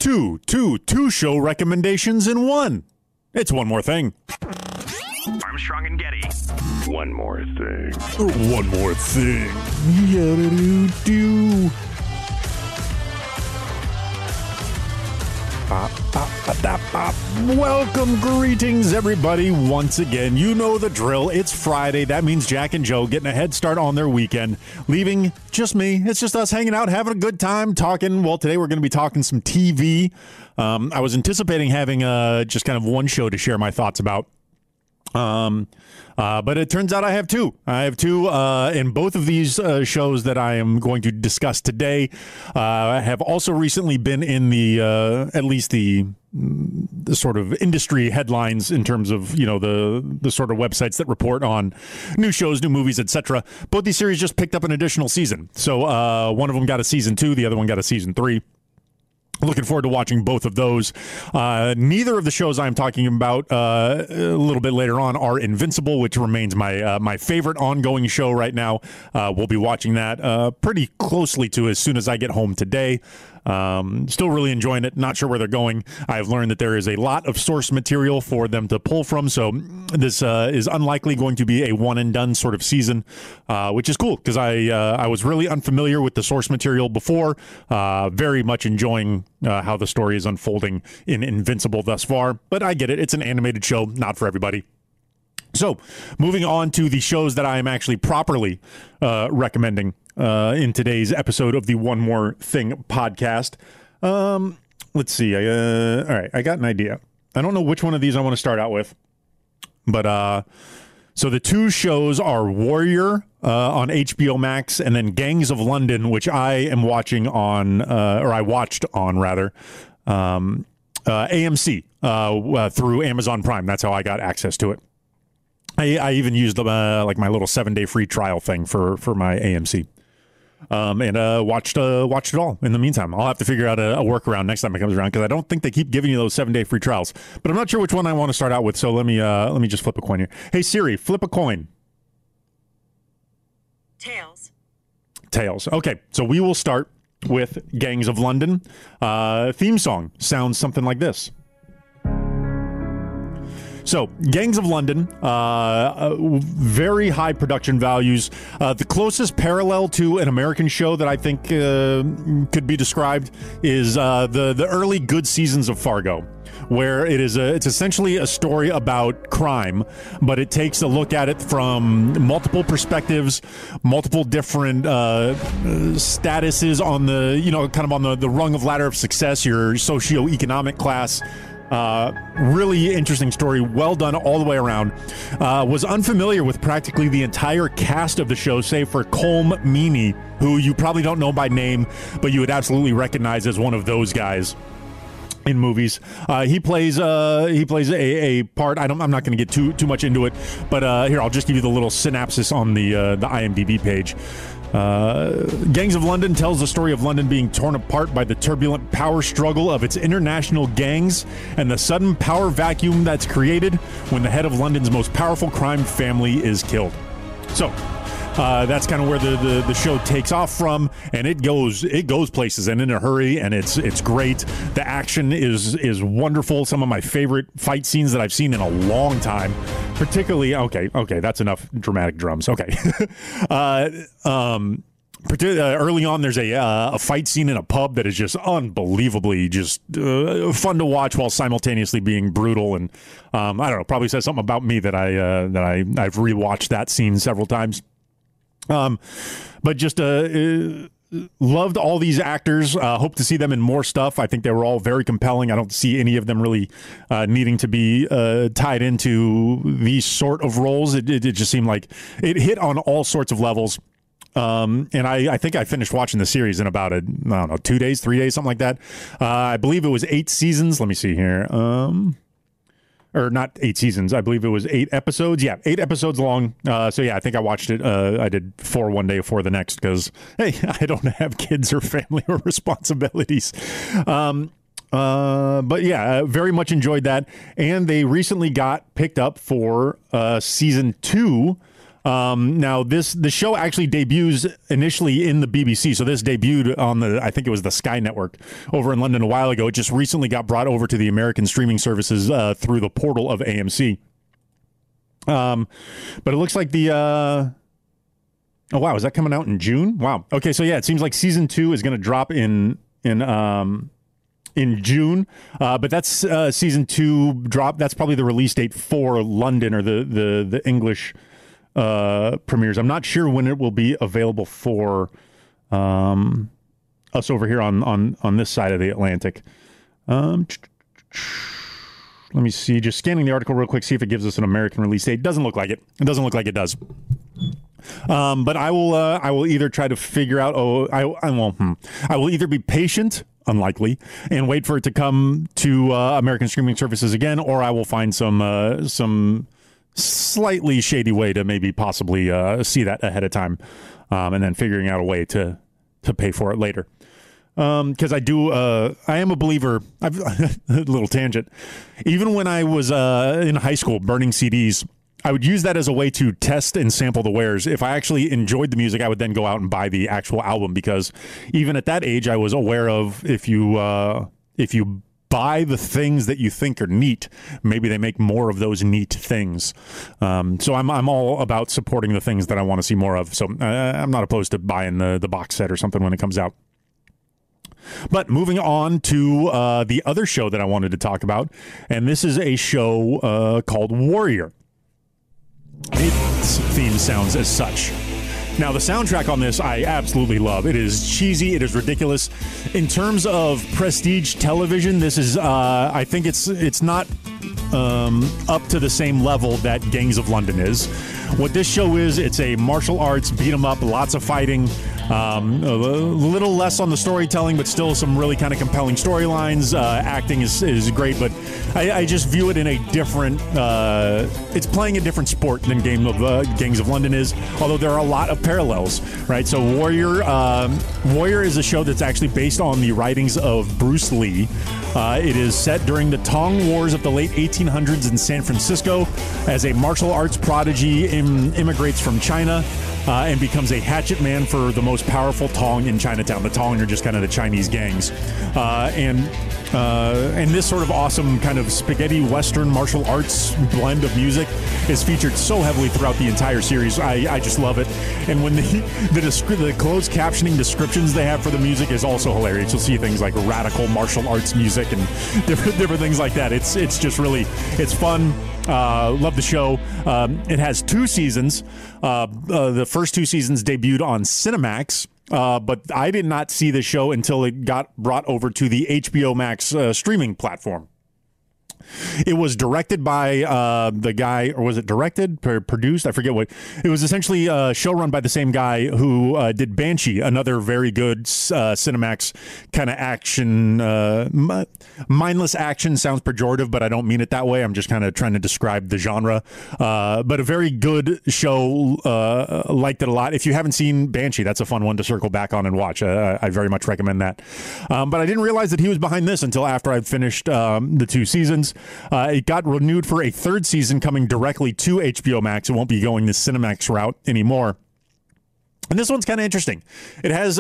Two show recommendations in one. It's One More Thing. Armstrong and Getty. One more thing. One more thing. Do. Welcome, greetings, everybody, once again. You know the drill. It's Friday. That means Jack and Joe getting a head start on their weekend, leaving just me. It's just us hanging out, having a good time, talking. Well, today we're going to be talking some TV. I was anticipating having just kind of one show to share my thoughts about. But it turns out I have two. And both of these shows that I am going to discuss today have also recently been in the at least the sort of industry headlines in terms of, you know, the sort of websites that report on new shows, new movies, etc. Both these series just picked up an additional season. So one of them got a season 2, the other one got a season 3. Looking forward to watching both of those. Neither of the shows I'm talking about a little bit later on are Invincible, which remains my favorite ongoing show right now. We'll be watching that pretty closely to as soon as I get home today. Still really enjoying it. Not sure where they're going. I've learned that there is a lot of source material for them to pull from, so this is unlikely going to be a one and done sort of season, which is cool because I was really unfamiliar with the source material before. Very much enjoying how the story is unfolding in Invincible thus far, but I get it. It's an animated show, not for everybody. So, moving on to the shows that I am actually properly recommending in today's episode of the One More Thing podcast. Let's see. All right, I got an idea. I don't know which one of these I want to start out with, but so the two shows are Warrior on HBO Max and then Gangs of London, which I am watching on, or I watched on rather, AMC through Amazon Prime. That's how I got access to it. I even used like my little 7-day free trial thing for my AMC, and watched it all. In the meantime, I'll have to figure out a workaround next time it comes around because I don't think they keep giving you those 7-day free trials. But I'm not sure which one I want to start out with. So let me just flip a coin here. Hey Siri, flip a coin. Tails. Okay, so we will start with Gangs of London. Theme song sounds something like this. So, Gangs of London, very high production values. The closest parallel to an American show that I think could be described is the early good seasons of Fargo, where it's essentially a story about crime, but it takes a look at it from multiple perspectives, multiple different statuses on the, you know, kind of on the rung of ladder of success, your socioeconomic class. Really interesting story. Well done all the way around. Was unfamiliar with practically the entire cast of the show, save for Colm Meaney, who you probably don't know by name, but you would absolutely recognize as one of those guys in movies. He plays a part. I'm not going to get too much into it, but here I'll just give you the little synopsis on the IMDb page. Gangs of London tells the story of London being torn apart by the turbulent power struggle of its international gangs and the sudden power vacuum that's created when the head of London's most powerful crime family is killed. So that's kind of where the show takes off from, and it goes places and in a hurry, and it's great. The action is wonderful. Some of my favorite fight scenes that I've seen in a long time, particularly okay, that's enough dramatic drums. Okay. Early on, there's a fight scene in a pub that is just unbelievably just fun to watch while simultaneously being brutal, and I don't know, probably says something about me that I've rewatched that scene several times. But just loved all these actors. Hope to see them in more stuff. I think they were all very compelling. I don't see any of them really needing to be tied into these sort of roles. It just seemed like it hit on all sorts of levels. And I think I finished watching the series in about 2 days, 3 days, something like that. I believe it was 8 seasons. Let me see here. Or not 8 seasons. I believe it was 8 episodes. Yeah, 8 episodes long. So yeah, I think I watched it. I did 4 one day before the next because, hey, I don't have kids or family or responsibilities. But yeah, very much enjoyed that. And they recently got picked up for season 2 Now, the show actually debuts initially in the BBC. So this debuted on I think it was the Sky Network over in London a while ago. It just recently got brought over to the American streaming services through the portal of AMC. But it looks like oh, wow, is that coming out in June? Wow. Okay, so yeah, it seems like season 2 is going to drop in June, but that's season 2 drop. That's probably the release date for London or the English premieres. I'm not sure when it will be available for us over here on this side of the Atlantic. Let me see. Just scanning the article real quick, see if it gives us an American release date. Doesn't look like it. It doesn't look like it does. But I will either try to figure out. I will either be patient, unlikely, and wait for it to come to American streaming services again, or I will find some slightly shady way to maybe possibly see that ahead of time, and then figuring out a way to pay for it later. Because I am a believer. I've a little tangent. Even when I was in high school burning CDs, I would use that as a way to test and sample the wares. If I actually enjoyed the music, I would then go out and buy the actual album, because even at that age, I was aware of if you buy the things that you think are neat, maybe they make more of those neat things. So I'm all about supporting the things that I want to see more of. So I'm not opposed to buying the box set or something when it comes out. But moving on to the other show that I wanted to talk about, and this is a show called Warrior. Its theme sounds as such. Now, the soundtrack on this I absolutely love. It is cheesy. It is ridiculous. In terms of prestige television, this is, I think it's not up to the same level that Gangs of London is. What this show is, it's a martial arts beat 'em up, lots of fighting, a little less on the storytelling, but still some really kind of compelling storylines. Acting is great, but I just view it in a different. It's playing a different sport than Gangs of London is, although there are a lot of parallels, right? So Warrior is a show that's actually based on the writings of Bruce Lee. It is set during the Tong Wars of the late 1800s in San Francisco, as a martial arts prodigy immigrates from China and becomes a hatchet man for the most powerful Tong in Chinatown. The Tong are just kind of the Chinese gangs. And this sort of awesome kind of spaghetti Western martial arts blend of music is featured so heavily throughout the entire series. I just love it. And when the closed captioning descriptions they have for the music is also hilarious. You'll see things like radical martial arts music and different things like that. It's just really, it's fun. Love the show. It has 2 seasons. The first 2 seasons debuted on Cinemax. But I did not see the show until it got brought over to the HBO Max streaming platform. It was directed by the guy, or was it directed, produced? I forget what. It was essentially a show run by the same guy who did Banshee, another very good Cinemax kind of action. Mindless action sounds pejorative, but I don't mean it that way. I'm just kind of trying to describe the genre. But a very good show. Liked it a lot. If you haven't seen Banshee, that's a fun one to circle back on and watch. I very much recommend that. But I didn't realize that he was behind this until after I'd finished the 2 seasons. It got renewed for a 3rd season coming directly to HBO Max. It won't be going the Cinemax route anymore. And this one's kind of interesting. It has,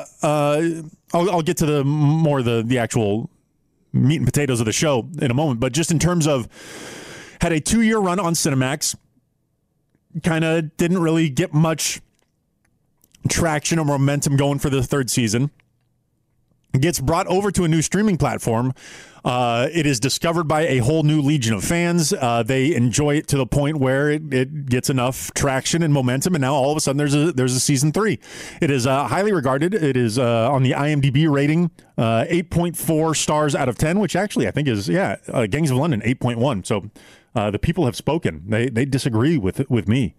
I'll get to the actual meat and potatoes of the show in a moment, but just in terms of, had a 2-year run on Cinemax, kind of didn't really get much traction or momentum going for the 3rd season. It gets brought over to a new streaming platform. It is discovered by a whole new legion of fans. They enjoy it to the point where it gets enough traction and momentum, and now all of a sudden there's a season 3. It is highly regarded. It is on the IMDb rating 8.4 stars out of 10, which actually I think is Gangs of London 8.1. So the people have spoken. They disagree with me,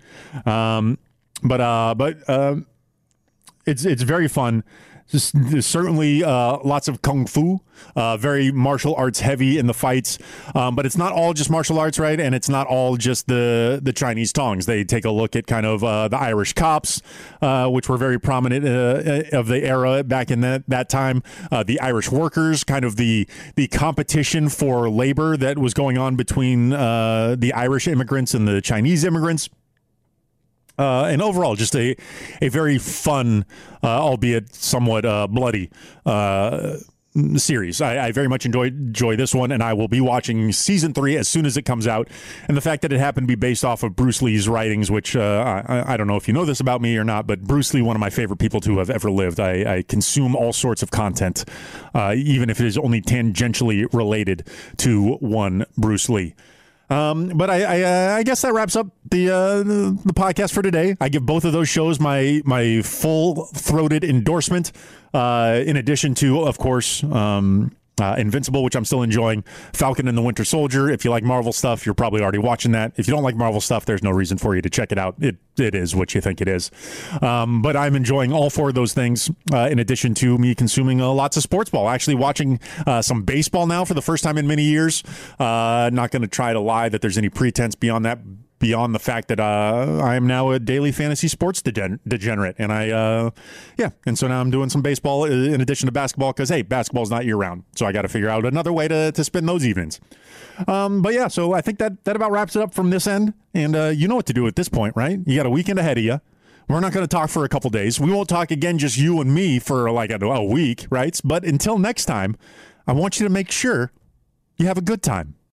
but it's very fun. There's certainly lots of kung fu, very martial arts heavy in the fights, but it's not all just martial arts, right? And it's not all just the Chinese Tongs. They take a look at kind of the Irish cops, which were very prominent of the era back in that time. The Irish workers, kind of the competition for labor that was going on between the Irish immigrants and the Chinese immigrants. And overall, just a very fun, albeit somewhat bloody series. I very much enjoy this one, and I will be watching season 3 as soon as it comes out. And the fact that it happened to be based off of Bruce Lee's writings, which I don't know if you know this about me or not, but Bruce Lee, one of my favorite people to have ever lived. I consume all sorts of content, even if it is only tangentially related to one Bruce Lee. But I guess that wraps up the podcast for today. I give both of those shows my full-throated endorsement, in addition to, of course, Invincible, which I'm still enjoying, Falcon and the Winter Soldier. If you like Marvel stuff, you're probably already watching that. If you don't like Marvel stuff, there's no reason for you to check it out. It is what you think it is. But I'm enjoying all 4 of those things, in addition to me consuming lots of sports ball. Actually watching some baseball now for the first time in many years. Not going to try to lie that there's any pretense beyond that. Beyond the fact that I am now a daily fantasy sports degenerate. And and so now I'm doing some baseball in addition to basketball because, hey, basketball's not year-round. So I got to figure out another way to spend those evenings. So I think that about wraps it up from this end. And you know what to do at this point, right? You got a weekend ahead of you. We're not going to talk for a couple days. We won't talk again, just you and me, for like a week, right? But until next time, I want you to make sure you have a good time.